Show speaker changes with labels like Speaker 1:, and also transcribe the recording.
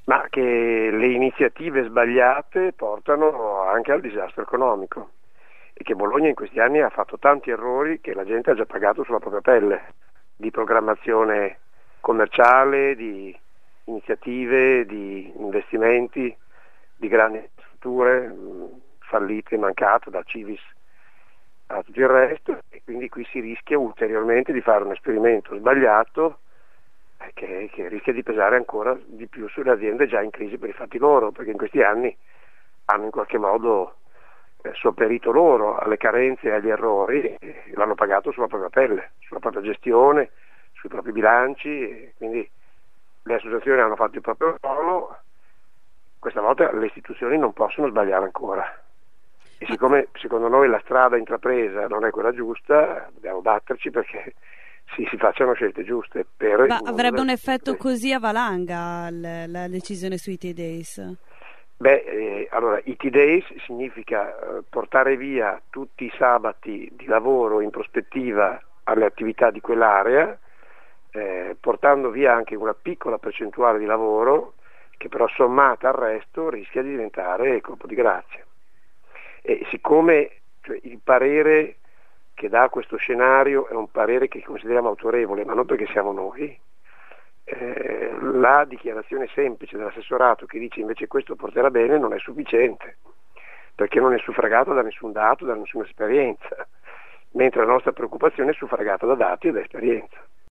Speaker 1: ma che le iniziative sbagliate portano anche al disastro economico e che Bologna in questi anni ha fatto tanti errori che la gente ha già pagato sulla propria pelle, di programmazione commerciale, di iniziative, di investimenti, di grandi strutture fallite, mancate dal Civis a tutto il resto, e quindi qui si rischia ulteriormente di fare un esperimento sbagliato che rischia di pesare ancora di più sulle aziende già in crisi per i fatti loro, perché in questi anni hanno in qualche modo sopperito loro alle carenze e agli errori e l'hanno pagato sulla propria pelle, sulla propria gestione, sui propri bilanci, e quindi le associazioni hanno fatto il proprio ruolo, questa volta le istituzioni non possono sbagliare ancora. E
Speaker 2: Ma,
Speaker 1: siccome secondo noi la strada intrapresa non è quella giusta, dobbiamo batterci perché si facciano scelte giuste per
Speaker 2: ma
Speaker 1: il mondo
Speaker 2: avrebbe
Speaker 1: delle
Speaker 2: un effetto
Speaker 1: imprese.
Speaker 2: così a valanga la decisione sui T-Days?
Speaker 1: Beh, allora, i T-Days significa portare via tutti i sabati di lavoro in prospettiva alle attività di quell'area, portando via anche una piccola percentuale di lavoro che però sommata al resto rischia di diventare colpo di grazia. E siccome cioè, il parere che dà questo scenario è un parere che consideriamo autorevole, ma non perché siamo noi, la dichiarazione semplice dell'assessorato che dice invece questo porterà bene non è sufficiente, perché non è suffragato da nessun dato, da nessuna esperienza, mentre la nostra preoccupazione è suffragata da dati e da esperienza.